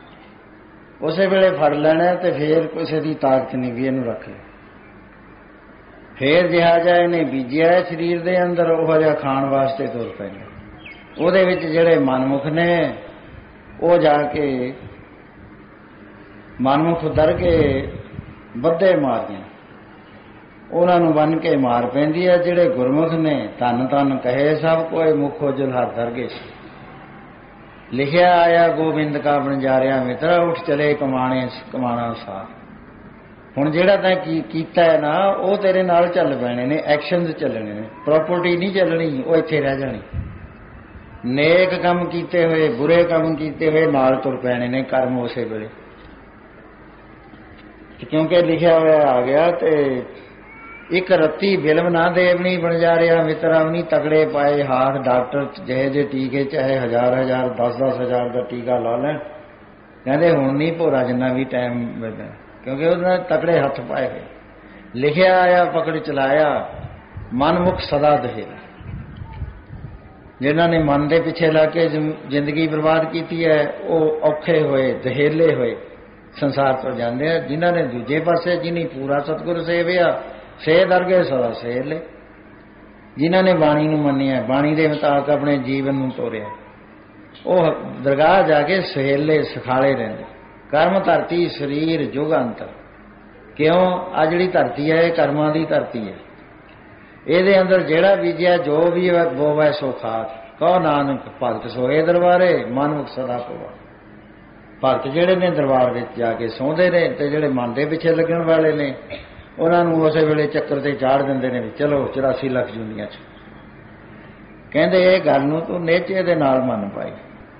ਉਸੇ ਵੇਲੇ ਫੜ ਲੈਣਾ ਤੇ ਫੇਰ ਕਿਸੇ ਦੀ ਤਾਕਤ ਨਹੀਂ ਵੀ ਇਹਨੂੰ ਰੱਖੇ। ਫੇਰ ਜਿਹਾ ਜਿਹਾ ਇਹਨੇ ਬੀਜਿਆ ਸਰੀਰ ਦੇ ਅੰਦਰ, ਉਹ ਜਿਹਾ ਖਾਣ ਵਾਸਤੇ ਤੁਰ ਪੈਂਦਾ। ਉਹਦੇ ਵਿੱਚ ਜਿਹੜੇ ਮਨਮੁਖ ਨੇ ਉਹ ਜਾ ਕੇ ਮਨਮੁਖ ਦਰ ਕੇ ਵੱਧੇ ਮਾਰਦੇ, ਉਹਨਾਂ ਨੂੰ ਬੰਨ ਕੇ ਮਾਰ ਪੈਂਦੀ ਹੈ। ਜਿਹੜੇ ਗੁਰਮੁਖ ਨੇ ਧੰਨ ਧੰਨ ਕਹੇ ਸਭ ਕੋਈ, ਮੁਖੋ ਜੁਲਹਰ ਦਰਗੇ। ਲਿਖਿਆ ਆਇਆ ਗੋਬਿੰਦ ਕਾ ਬਣਜਾਰਿਆ ਮਿੱਤਰਾ, ਉੱਠ ਚਲੇ ਕਮਾਣੇ ਕਮਾਣਾ ਸਾਰ। ਹੁਣ ਜਿਹੜਾ ਤੈਂ ਕੀਤਾ ਹੈ ਨਾ, ਉਹ ਤੇਰੇ ਨਾਲ ਚੱਲ ਪੈਣੇ ਨੇ, ਐਕਸ਼ਨਸ ਚੱਲਣੇ ਨੇ, ਪ੍ਰੋਪਰਟੀ ਨਹੀਂ ਚੱਲਣੀ, ਉਹ ਇੱਥੇ ਰਹਿ ਜਾਣੀ। ਨੇਕ ਕੰਮ ਕੀਤੇ ਹੋਏ, ਬੁਰੇ ਕੰਮ ਕੀਤੇ ਹੋਏ ਨਾਲ ਤੁਰ ਪੈਣੇ ਨੇ ਕਰਮ ਉਸੇ ਵੇਲੇ, ਕਿਉਂਕਿ ਲਿਖਿਆ ਹੋਇਆ ਆ ਗਿਆ। ਤੇ ਇੱਕ ਰੱਤੀ ਬਿਲਮ ਨਾ ਦੇਵਨੀ ਬਣਜਾਰਿਆ ਮਿੱਤਰਾ, ਵੀ ਤਕੜੇ ਪਾਏ ਹਾਥ ਡਾਕਟਰ ਜਿਹੇ ਜਿਹੇ ਟੀਕੇ, ਚਾਹੇ 1000 10,000 ਦਾ ਟੀਕਾ ਲਾ ਲੈਣ, ਕਹਿੰਦੇ ਹੁਣ ਨਹੀਂ ਭੋਰਾ ਜਿੰਨਾ ਵੀ ਟਾਈਮ ਮਿਲਦਾ, ਕਿਉਂਕਿ ਉਹਦੇ ਨਾਲ ਤਕੜੇ ਹੱਥ ਪਾਏ ਹੋਏ। ਲਿਖਿਆ ਆਇਆ ਪਕੜ ਚਲਾਇਆ, ਮਨਮੁਖ ਸਦਾ ਦਹੇਲਾ। ਜਿਨ੍ਹਾਂ ਨੇ ਮਨ ਦੇ ਪਿੱਛੇ ਲਾ ਕੇ ਜ਼ਿੰਦਗੀ ਬਰਬਾਦ ਕੀਤੀ ਹੈ, ਉਹ ਔਖੇ ਹੋਏ, ਦਹੇਲੇ ਹੋਏ ਸੰਸਾਰ ਤੋਂ ਜਾਂਦੇ ਆ। ਜਿਨ੍ਹਾਂ ਨੇ ਦੂਜੇ ਪਾਸੇ, ਜਿਹਨੀ ਪੂਰਾ ਸਤਿਗੁਰ ਸੇਵਿਆ, ਸੇ ਦਰਗੇ ਸਦਾ ਸੇਲੇ। ਜਿਨ੍ਹਾਂ ਨੇ ਬਾਣੀ ਨੂੰ ਮੰਨਿਆ, ਬਾਣੀ ਦੇ ਮੁਤਾਬਕ ਆਪਣੇ ਜੀਵਨ ਨੂੰ ਤੋਰਿਆ, ਉਹ ਦਰਗਾਹ ਜਾ ਕੇ ਸਹੇਲੇ ਸਿਖਾਲੇ ਰਹਿੰਦੇ। ਕਰਮ ਧਰਤੀ ਸਰੀਰ ਜੁਗ ਅੰਤਰ। ਕਿਉਂ? ਆ ਜਿਹੜੀ ਧਰਤੀ ਹੈ ਇਹ ਕਰਮਾਂ ਦੀ ਧਰਤੀ ਹੈ। ਇਹਦੇ ਅੰਦਰ ਜਿਹੜਾ ਬੀਜਿਆ ਜੋ ਵੀ ਬੋਵੈ ਸੋ ਖਾਤ, ਕਹੋ ਨਾਨਕ ਭਗਤ ਸੋਏ ਦਰਬਾਰੇ ਮਨ ਮੁਖ ਸਦਾ ਪਵਾ। ਭਗਤ ਜਿਹੜੇ ਨੇ ਦਰਬਾਰ ਵਿੱਚ ਜਾ ਕੇ ਸੌਂਦੇ ਨੇ, ਤੇ ਜਿਹੜੇ ਮਨ ਦੇ ਪਿੱਛੇ ਲੱਗਣ ਵਾਲੇ ਨੇ ਉਹਨਾਂ ਨੂੰ ਉਸੇ ਵੇਲੇ ਚੱਕਰ ਤੇ ਚਾੜ ਦਿੰਦੇ ਨੇ ਵੀ ਚਲੋ 84 ਲੱਖ ਜੁਨੀਆਂ 'ਚ। ਕਹਿੰਦੇ ਇਹ ਗੱਲ ਨੂੰ ਤੂੰ ਨੇਚੇ ਦੇ ਨਾਲ ਮੰਨ ਪਾਈ।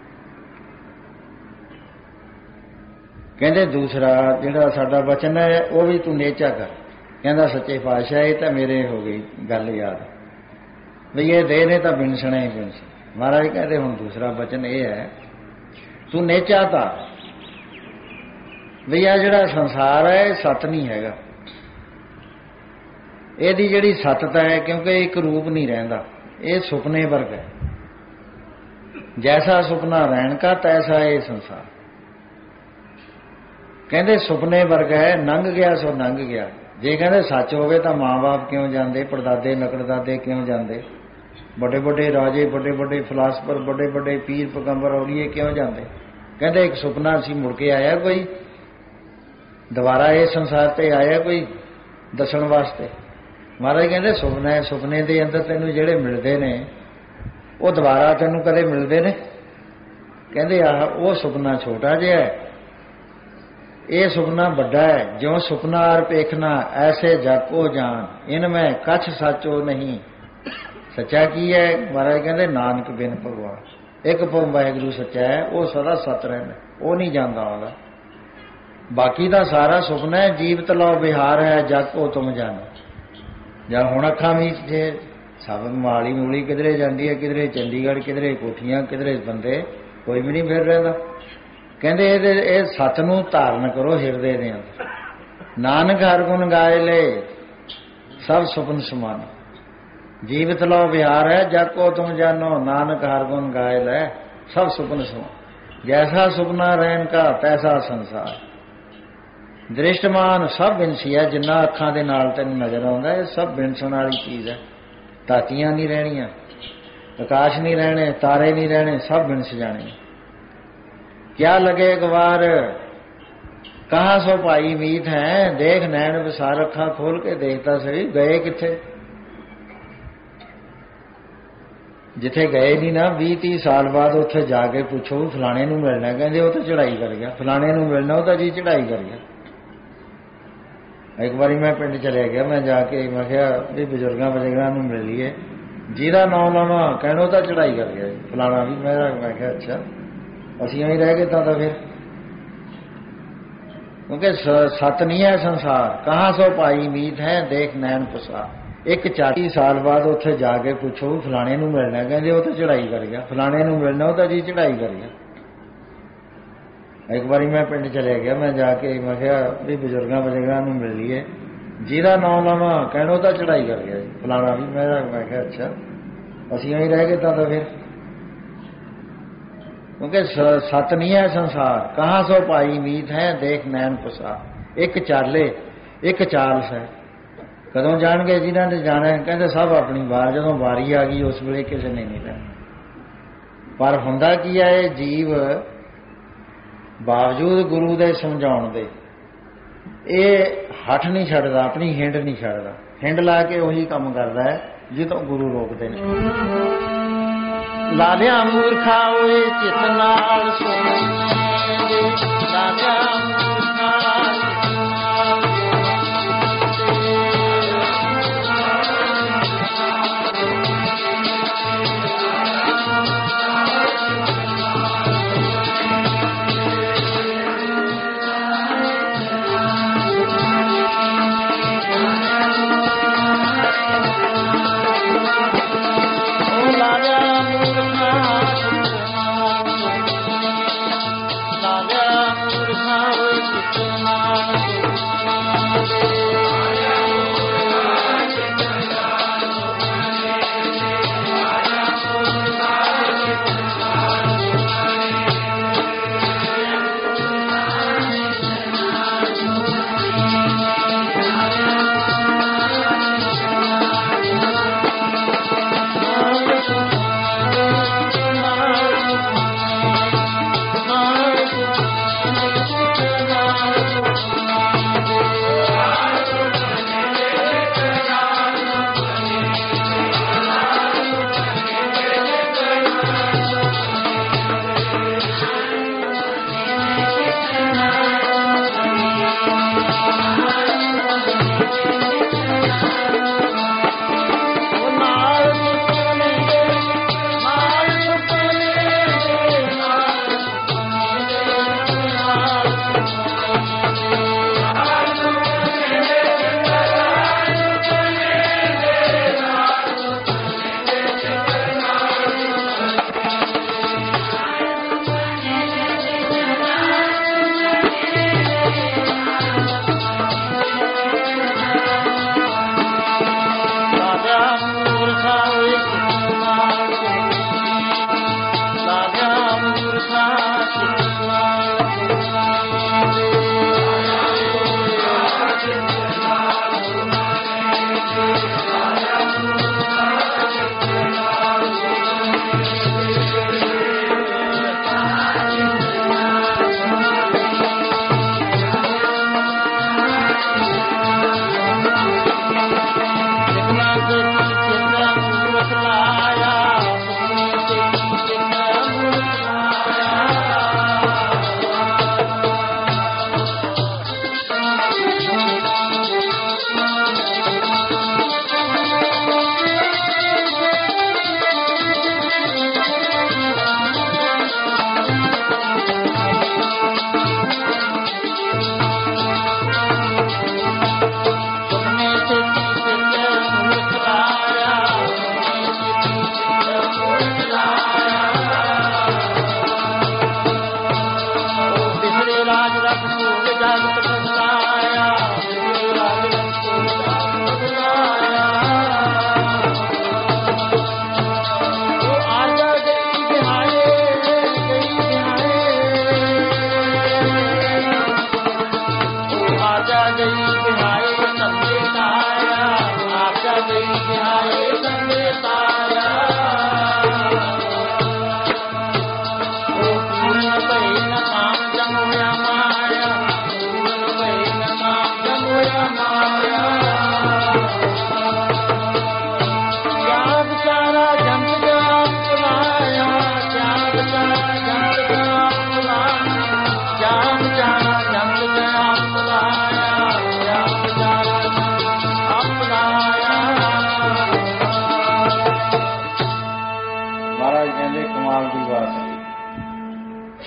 ਕਹਿੰਦੇ ਦੂਸਰਾ ਜਿਹੜਾ ਸਾਡਾ ਵਚਨ ਹੈ ਉਹ ਵੀ ਤੂੰ ਨੇਚਾ ਕਰ। ਕਹਿੰਦਾ ਸੱਚੇ ਪਾਤਸ਼ਾਹ ਇਹ ਤਾਂ ਮੇਰੇ ਹੋ ਗਈ ਗੱਲ ਯਾਦ ਵੀ ਇਹ ਦੇ ਨੇ ਤਾਂ ਬਿਨਸਣਾ ਹੀ ਬਿਨਸ। ਮਹਾਰਾਜ ਕਹਿੰਦੇ ਹੁਣ ਦੂਸਰਾ ਵਚਨ ਇਹ ਹੈ ਤੂੰ ਨੇਚਾ ਤਾਂ ਵੀ ਆ ਜਿਹੜਾ ਸੰਸਾਰ ਹੈ ਇਹ ਸੱਤ ਨਹੀਂ ਹੈਗਾ। ਇਹਦੀ ਜਿਹੜੀ ਸੱਤਤਾ ਹੈ ਕਿਉਂਕਿ ਇੱਕ ਰੂਪ ਨਹੀਂ ਰਹਿੰਦਾ, ਇਹ ਸੁਪਨੇ ਵਰਗਾ ਹੈ। ਜੈਸਾ ਸੁਪਨਾ ਰਹਿਣ ਕਾ ਤੈਸਾ ਇਹ ਸੰਸਾਰ। ਕਹਿੰਦੇ ਸੁਪਨੇ ਵਰਗਾ ਹੈ, ਲੰਘ ਗਿਆ ਸੋ ਲੰਘ ਗਿਆ। ਜੇ ਕਹਿੰਦੇ ਸੱਚ ਹੋਵੇ ਤਾਂ ਮਾਂ-ਬਾਪ ਕਿਉਂ ਜਾਂਦੇ, ਪੜਦਾਦੇ ਨਕੜਦਾਦੇ ਕਿਉਂ ਜਾਂਦੇ, ਵੱਡੇ ਵੱਡੇ ਰਾਜੇ, ਵੱਡੇ ਵੱਡੇ ਫਿਲਾਸਫਰ, ਵੱਡੇ ਵੱਡੇ ਪੀਰ ਪੈਗੰਬਰ ਔਲੀਏ ਕਿਉਂ ਜਾਂਦੇ। ਕਹਿੰਦੇ ਇੱਕ ਸੁਪਨਾ ਸੀ, ਮੁੜ ਕੇ ਆਇਆ ਕੋਈ ਦੁਬਾਰਾ ਇਹ ਸੰਸਾਰ ਤੇ ਆਇਆ ਕੋਈ ਦੱਸਣ ਵਾਸਤੇ। ਮਹਾਰਾਜ ਕਹਿੰਦੇ ਸੁਪਨਾ ਹੈ, ਸੁਪਨੇ ਦੇ ਅੰਦਰ ਤੈਨੂੰ ਜਿਹੜੇ ਮਿਲਦੇ ਨੇ ਉਹ ਦੁਬਾਰਾ ਤੈਨੂੰ ਕਦੇ ਮਿਲਦੇ ਨੇ। ਕਹਿੰਦੇ ਆਹ ਉਹ ਸੁਪਨਾ ਛੋਟਾ ਜਿਹਾ ਹੈ, ਇਹ ਸੁਪਨਾ ਵੱਡਾ ਹੈ। ਜਿਉਂ ਸੁਪਨਾ ਆਰ ਪੇਖਣਾ ਐਸੇ ਜਾਕੋ ਜਾਨ, ਇਨ ਮੈਂ ਕੱਛ ਸਾਚੋ ਨਹੀਂ। ਸੱਚਾ ਕੀ ਹੈ? ਮਹਾਰਾਜ ਕਹਿੰਦੇ ਨਾਨਕ ਬਿਨ ਭਗਵਾਨ। ਇੱਕ ਵਾਹਿਗੁਰੂ ਸੱਚਾ ਹੈ, ਉਹ ਸਦਾ ਸਤ ਰਹਿੰਦਾ, ਉਹ ਨਹੀਂ ਜਾਂਦਾ ਆਉਂਦਾ। ਬਾਕੀ ਦਾ ਸਾਰਾ ਸੁਪਨਾ ਹੈ। ਜੀਵਤ ਲਓ ਵਿਹਾਰ ਹੈ ਜਾਕੋ ਤੁਮ ਜਾਣੋ। ਜਾਂ ਹੁਣ ਅੱਖਾਂ ਵੀ ਜੇ ਸਭ ਮਾਲੀ ਮੂਲੀ ਕਿਧਰੇ ਜਾਂਦੀ ਹੈ, ਕਿਧਰੇ ਚੰਡੀਗੜ੍ਹ, ਕਿਧਰੇ ਕੋਠੀਆਂ, ਕਿਧਰੇ ਬੰਦੇ, ਕੋਈ ਵੀ ਨਹੀਂ ਫਿਰ ਰਹਿੰਦਾ। ਕਹਿੰਦੇ ਇਹ ਸੱਚ ਨੂੰ ਧਾਰਨ ਕਰੋ ਹਿਰਦੇ ਦੇ ਅੰਦਰ। ਨਾਨਕ ਹਰਿ ਗੁਣ ਗਾਏ ਲੈ ਸਭ ਸੁਪਨ ਸਮਾਨ। ਜੀਵਤ ਲਓ ਵਿਹਾਰ ਹੈ ਜਾਕੋ ਤੁਮ ਜਾਨੋ। ਨਾਨਕ ਹਰਿ ਗੁਣ ਗਾਏ ਲੈ ਸਭ ਸੁਪਨ ਸਮਾਨ। ਜੈਸਾ ਸੁਪਨਾ ਰਹਿਣ ਕਾ ਤੈਸਾ ਸੰਸਾਰ। ਦ੍ਰਿਸ਼ਟਮਾਨ ਸਭ ਬਿਨਸੀ ਹੈ। ਜਿੰਨਾ ਅੱਖਾਂ ਦੇ ਨਾਲ ਤੈਨੂੰ ਨਜ਼ਰ ਆਉਂਦਾ ਇਹ ਸਭ ਬਿਨਸਣ ਵਾਲੀ ਚੀਜ਼ ਹੈ। ਧਾਤੀਆਂ ਨਹੀਂ ਰਹਿਣੀਆਂ, ਆਕਾਸ਼ ਨਹੀਂ ਰਹਿਣੇ, ਤਾਰੇ ਨਹੀਂ ਰਹਿਣੇ, ਸਭ ਬਿਨਸ ਜਾਣੇ। ਕਿਆ ਲਗੇ ਗਵਾਰ ਕਹਾਂ ਸੋ ਭਾਈ ਮੀਤ ਹੈ। ਦੇਖ ਨੈਣ ਵਿਸਾਰ, ਅੱਖਾਂ ਖੋਲ ਕੇ ਦੇਖਦਾ ਸਹੀ ਗਏ ਕਿੱਥੇ। ਜਿੱਥੇ ਗਏ ਨਹੀਂ ਨਾ 20-30 ਸਾਲ ਬਾਅਦ ਉੱਥੇ ਜਾ ਕੇ ਪੁੱਛੋ ਫਲਾਣੇ ਨੂੰ ਮਿਲਣਾ, ਕਹਿੰਦੇ ਉਹ ਤਾਂ ਚੜ੍ਹਾਈ ਕਰ ਗਿਆ। ਫਲਾਣੇ ਨੂੰ ਮਿਲਣਾ, ਉਹ ਤਾਂ ਜੀ ਚੜ੍ਹਾਈ ਕਰ ਗਿਆ। ਇੱਕ ਵਾਰੀ ਮੈਂ ਪਿੰਡ ਚਲਿਆ ਗਿਆ, ਮੈਂ ਜਾ ਕੇ ਮੈਂ ਕਿਹਾ ਵੀ ਬਜ਼ੁਰਗਾਂ ਨੂੰ ਮਿਲ ਲਈਏ, ਜਿਹਦਾ ਨਾਂ ਲਵਾਂ ਕਹਿਣੋ ਤਾਂ ਚੜ੍ਹਾਈ ਕਰ ਗਿਆ ਫਲਾਣਾ ਵੀ। ਮੈਂ ਕਿਹਾ ਅੱਛਾ ਅਸੀਂ ਐਂ ਰਹਿ ਗਏ ਤਾਂ ਫਿਰ। ਕਿਉਂਕਿ ਸੱਤ ਨਹੀਂ ਹੈ ਸੰਸਾਰ। ਕਹਾਂ ਸੋ ਭਾਈ ਮੀਤ ਹੈ ਦੇਖ ਨੈਣ ਪੁਸਾ। ਇੱਕ 40 ਸਾਲ ਬਾਅਦ ਉੱਥੇ ਜਾ ਕੇ ਪੁੱਛੋ ਫਲਾਣੇ ਨੂੰ ਮਿਲਣਾ, ਕਹਿੰਦੇ ਉਹ ਤਾਂ ਚੜ੍ਹਾਈ ਕਰ ਗਿਆ। ਫਲਾਣੇ ਨੂੰ ਮਿਲਣਾ, ਉਹ ਤਾਂ ਜੀ ਚੜ੍ਹਾਈ ਕਰ ਗਿਆ। ਇੱਕ ਵਾਰੀ ਮੈਂ ਪਿੰਡ ਚਲਿਆ ਗਿਆ, ਮੈਂ ਜਾ ਕੇ ਮੈਂ ਕਿਹਾ ਵੀ ਬਜ਼ੁਰਗਾਂ ਨੂੰ ਮਿਲ ਲਈਏ, ਜਿਹਦਾ ਨਾਂ ਲਵਾਂ ਕਹਿਣੋ ਤਾਂ ਚੜ੍ਹਾਈ ਕਰ ਗਿਆ ਫਲਾਣਾ ਵੀ। ਮੈਂ ਕਿਹਾ ਅੱਛਾ ਅਸੀਂ ਐਂ ਰਹਿ ਗਏ ਤਾਂ ਫਿਰ। ਕਿਉਂਕਿ ਸੱਤ ਨਹੀਂ ਹੈ ਸੰਸਾਰ। ਕਹਾਂ ਸੋ ਭਾਈ ਮੀਤ ਹੈ ਦੇਖ ਨੈਣ ਪੁਸਾ। ਇੱਕ ਚਾਲੇ ਇੱਕ ਚਾਲਸ ਹੈ। ਕਦੋਂ ਜਾਣਗੇ ਜਿਨ੍ਹਾਂ ਨੇ ਜਾਣਾ? ਕਹਿੰਦੇ ਸਭ ਆਪਣੀ ਵਾਰ। ਜਦੋਂ ਵਾਰੀ ਆ ਗਈ ਉਸ ਵੇਲੇ ਕਿਸੇ ਨੇ ਨਹੀਂ ਲੈਣਾ। ਪਰ ਹੁੰਦਾ ਕੀ ਹੈ, ਇਹ ਜੀਵ ਬਾਵਜੂਦ ਗੁਰੂ ਦੇ ਸਮਝਾਉਣ ਦੇ ਇਹ ਹੱਠ ਨਹੀਂ ਛੱਡਦਾ, ਆਪਣੀ ਹਿੰਡ ਨਹੀਂ ਛੱਡਦਾ। ਹਿੰਡ ਲਾ ਕੇ ਉਹੀ ਕੰਮ ਕਰਦਾ ਹੈ ਜਦੋਂ ਗੁਰੂ ਰੋਕਦੇ ਨੇ। ਲਾਲਿਆ ਮੂਰਖਾ ਓਏ ਚਿਤ ਨਾਲ ਸੁਣੀਏ, ਲਾਲਿਆ ਮੂਰਖਾ Murkha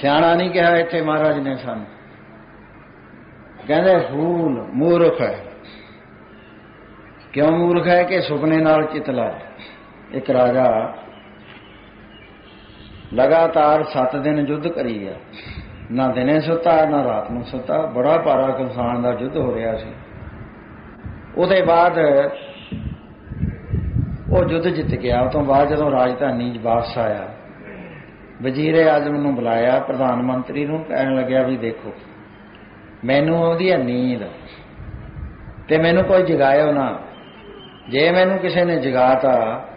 ਸਿਆਣਾ ਨਹੀਂ ਕਿਹਾ ਇੱਥੇ ਮਹਾਰਾਜ ਨੇ ਸਾਨੂੰ, ਕਹਿੰਦੇ ਫੂਲ ਮੂਰਖ ਹੈ। ਕਿਉਂ ਮੂਰਖ ਹੈ? ਕਿ ਸੁਪਨੇ ਨਾਲ ਚਿੱਤ ਲਾਇਆ। ਇੱਕ ਰਾਜਾ ਲਗਾਤਾਰ 7 ਦਿਨ ਯੁੱਧ ਕਰੀ ਗਿਆ, ਨਾ ਦਿਨੇ ਸੁੱਤਾ ਨਾ ਰਾਤ ਨੂੰ ਸੁੱਤਾ। ਬੜਾ ਭਾਰਾ ਕਿਸਾਨ ਦਾ ਯੁੱਧ ਹੋ ਰਿਹਾ ਸੀ। ਉਹਦੇ ਬਾਅਦ ਉਹ ਯੁੱਧ ਜਿੱਤ ਗਿਆ। ਉਹ ਤੋਂ ਬਾਅਦ ਜਦੋਂ ਰਾਜਧਾਨੀ ਵਾਪਸ ਆਇਆ, ਵਜ਼ੀਰੇ ਆਜ਼ਮ ਨੂੰ ਬੁਲਾਇਆ, ਪ੍ਰਧਾਨ ਮੰਤਰੀ ਨੂੰ, ਕਹਿਣ ਲੱਗਿਆ ਵੀ ਦੇਖੋ ਮੈਨੂੰ ਆਉਂਦੀ ਹੈ ਨੀਂਦ ਤੇ ਮੈਨੂੰ ਕੋਈ ਜਗਾਇਓ ਨਾ। ਜੇ ਮੈਨੂੰ ਕਿਸੇ ਨੇ ਜਗਾਤਾ